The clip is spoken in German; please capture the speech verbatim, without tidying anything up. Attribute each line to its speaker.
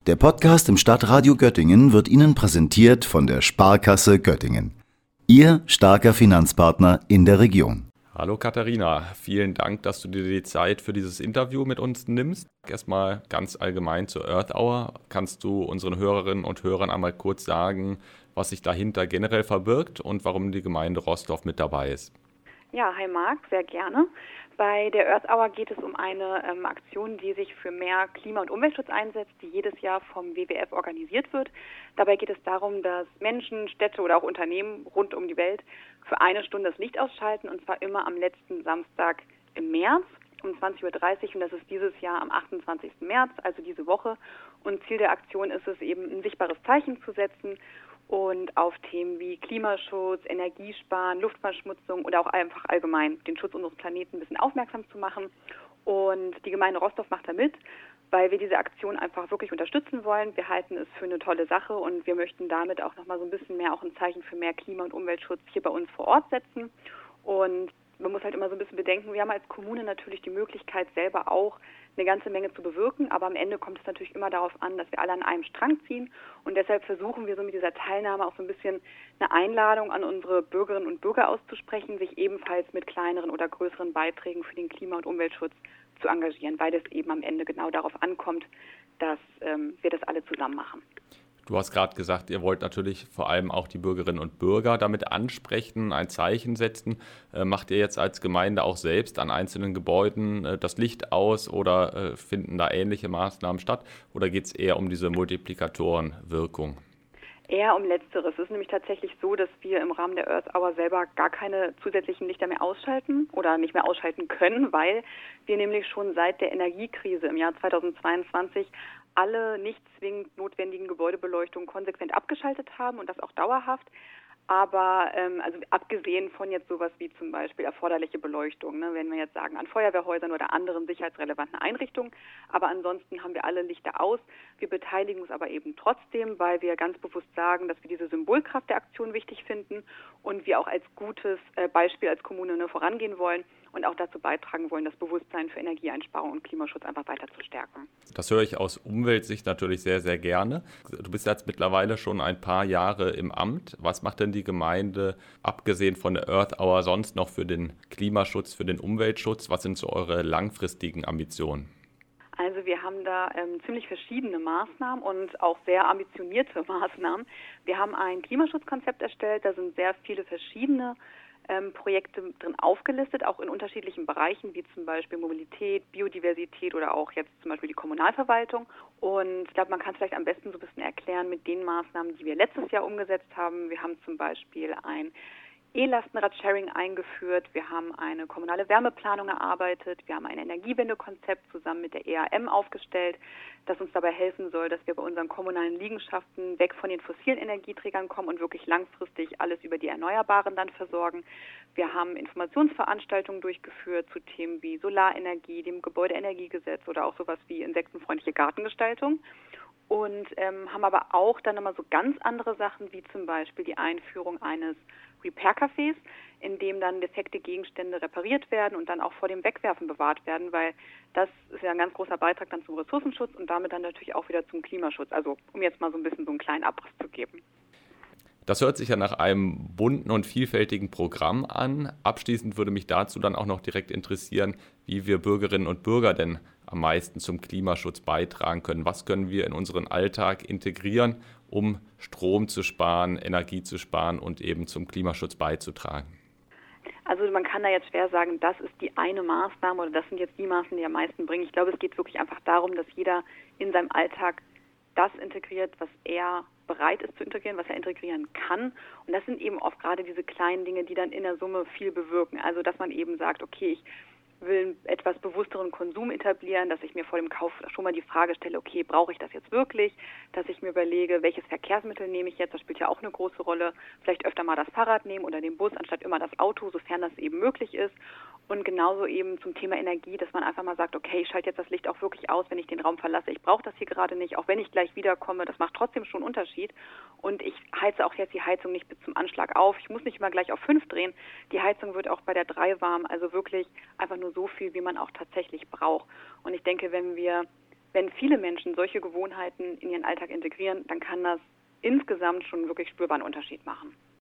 Speaker 1: Der Podcast im Stadtradio Göttingen wird Ihnen präsentiert von der Sparkasse Göttingen. Ihr starker Finanzpartner in der Region.
Speaker 2: Hallo Katharina, vielen Dank, dass du dir die Zeit für dieses Interview mit uns nimmst. Erstmal ganz allgemein zur Earth Hour. Kannst du unseren Hörerinnen und Hörern einmal kurz sagen, was sich dahinter generell verbirgt und warum die Gemeinde Roßdorf mit dabei ist?
Speaker 3: Ja, hi Marc, sehr gerne. Bei der Earth Hour geht es um eine ähm, Aktion, die sich für mehr Klima- und Umweltschutz einsetzt, die jedes Jahr vom W W F organisiert wird. Dabei geht es darum, dass Menschen, Städte oder auch Unternehmen rund um die Welt für eine Stunde das Licht ausschalten, und zwar immer am letzten Samstag im März um zwanzig Uhr dreißig, und das ist dieses Jahr am achtundzwanzigsten März, also diese Woche. Und Ziel der Aktion ist es eben, ein sichtbares Zeichen zu setzen und auf Themen wie Klimaschutz, Energiesparen, Luftverschmutzung oder auch einfach allgemein den Schutz unseres Planeten ein bisschen aufmerksam zu machen. Und die Gemeinde Roßdorf macht da mit, weil wir diese Aktion einfach wirklich unterstützen wollen. Wir halten es für eine tolle Sache und wir möchten damit auch nochmal so ein bisschen mehr auch ein Zeichen für mehr Klima- und Umweltschutz hier bei uns vor Ort setzen. Und man muss halt immer so ein bisschen bedenken, wir haben als Kommune natürlich die Möglichkeit, selber auch eine ganze Menge zu bewirken, aber am Ende kommt es natürlich immer darauf an, dass wir alle an einem Strang ziehen, und deshalb versuchen wir so mit dieser Teilnahme auch so ein bisschen eine Einladung an unsere Bürgerinnen und Bürger auszusprechen, sich ebenfalls mit kleineren oder größeren Beiträgen für den Klima- und Umweltschutz zu engagieren, weil es eben am Ende genau darauf ankommt, dass ähm, wir das alle zusammen machen.
Speaker 2: Du hast gerade gesagt, ihr wollt natürlich vor allem auch die Bürgerinnen und Bürger damit ansprechen, ein Zeichen setzen. Äh, macht ihr jetzt als Gemeinde auch selbst an einzelnen Gebäuden äh, das Licht aus oder äh, finden da ähnliche Maßnahmen statt? Oder geht es eher um diese Multiplikatorenwirkung?
Speaker 3: Eher um Letzteres. Es ist nämlich tatsächlich so, dass wir im Rahmen der Earth Hour selber gar keine zusätzlichen Lichter mehr ausschalten oder nicht mehr ausschalten können, weil wir nämlich schon seit der Energiekrise im Jahr zweitausendzweiundzwanzig alle nicht zwingend notwendigen Gebäudebeleuchtungen konsequent abgeschaltet haben, und das auch dauerhaft. Aber ähm, also abgesehen von jetzt sowas wie zum Beispiel erforderliche Beleuchtung, ne, wenn wir jetzt sagen an Feuerwehrhäusern oder anderen sicherheitsrelevanten Einrichtungen. Aber ansonsten haben wir alle Lichter aus. Wir beteiligen uns aber eben trotzdem, weil wir ganz bewusst sagen, dass wir diese Symbolkraft der Aktion wichtig finden und wir auch als gutes äh, Beispiel als Kommune ne, vorangehen wollen und auch dazu beitragen wollen, das Bewusstsein für Energieeinsparung und Klimaschutz einfach weiter zu stärken.
Speaker 2: Das höre ich aus Umweltsicht natürlich sehr, sehr gerne. Du bist jetzt mittlerweile schon ein paar Jahre im Amt. Was macht denn die Gemeinde, abgesehen von der Earth Hour, sonst noch für den Klimaschutz, für den Umweltschutz? Was sind so eure langfristigen Ambitionen?
Speaker 3: Also wir haben da ähm, ziemlich verschiedene Maßnahmen und auch sehr ambitionierte Maßnahmen. Wir haben ein Klimaschutzkonzept erstellt, da sind sehr viele verschiedene ähm, Projekte drin aufgelistet, auch in unterschiedlichen Bereichen, wie zum Beispiel Mobilität, Biodiversität oder auch jetzt zum Beispiel die Kommunalverwaltung. Und ich glaube, man kann es vielleicht am besten so ein bisschen erklären mit den Maßnahmen, die wir letztes Jahr umgesetzt haben. Wir haben zum Beispiel ein E-Lastenrad-Sharing eingeführt, wir haben eine kommunale Wärmeplanung erarbeitet, wir haben ein Energiewendekonzept zusammen mit der E A M aufgestellt, das uns dabei helfen soll, dass wir bei unseren kommunalen Liegenschaften weg von den fossilen Energieträgern kommen und wirklich langfristig alles über die Erneuerbaren dann versorgen. Wir haben Informationsveranstaltungen durchgeführt zu Themen wie Solarenergie, dem Gebäudeenergiegesetz oder auch sowas wie insektenfreundliche Gartengestaltung. Und ähm, haben aber auch dann nochmal so ganz andere Sachen, wie zum Beispiel die Einführung eines Repair-Cafés, in dem dann defekte Gegenstände repariert werden und dann auch vor dem Wegwerfen bewahrt werden, weil das ist ja ein ganz großer Beitrag dann zum Ressourcenschutz und damit dann natürlich auch wieder zum Klimaschutz. Also um jetzt mal so ein bisschen so einen kleinen Abriss zu geben.
Speaker 2: Das hört sich ja nach einem bunten und vielfältigen Programm an. Abschließend würde mich dazu dann auch noch direkt interessieren, wie wir Bürgerinnen und Bürger denn am meisten zum Klimaschutz beitragen können. Was können wir in unseren Alltag integrieren, um Strom zu sparen, Energie zu sparen und eben zum Klimaschutz beizutragen?
Speaker 3: Also man kann da jetzt schwer sagen, das ist die eine Maßnahme oder das sind jetzt die Maßnahmen, die am meisten bringen. Ich glaube, es geht wirklich einfach darum, dass jeder in seinem Alltag das integriert, was er bereit ist zu integrieren, was er integrieren kann. Und das sind eben oft gerade diese kleinen Dinge, die dann in der Summe viel bewirken. Also dass man eben sagt, okay, ich will einen etwas bewussteren Konsum etablieren, dass ich mir vor dem Kauf schon mal die Frage stelle, okay, brauche ich das jetzt wirklich? Dass ich mir überlege, welches Verkehrsmittel nehme ich jetzt? Das spielt ja auch eine große Rolle. Vielleicht öfter mal das Fahrrad nehmen oder den Bus, anstatt immer das Auto, sofern das eben möglich ist. Und genauso eben zum Thema Energie, dass man einfach mal sagt, okay, ich schalte jetzt das Licht auch wirklich aus, wenn ich den Raum verlasse. Ich brauche das hier gerade nicht, auch wenn ich gleich wiederkomme. Das macht trotzdem schon einen Unterschied. Und ich heize auch jetzt die Heizung nicht bis zum Anschlag auf. Ich muss nicht immer gleich auf fünf drehen. Die Heizung wird auch bei der drei warm. Also wirklich einfach nur so viel, wie man auch tatsächlich braucht. Und ich denke, wenn wir wenn viele Menschen solche Gewohnheiten in ihren Alltag integrieren, dann kann das insgesamt schon wirklich spürbaren Unterschied machen.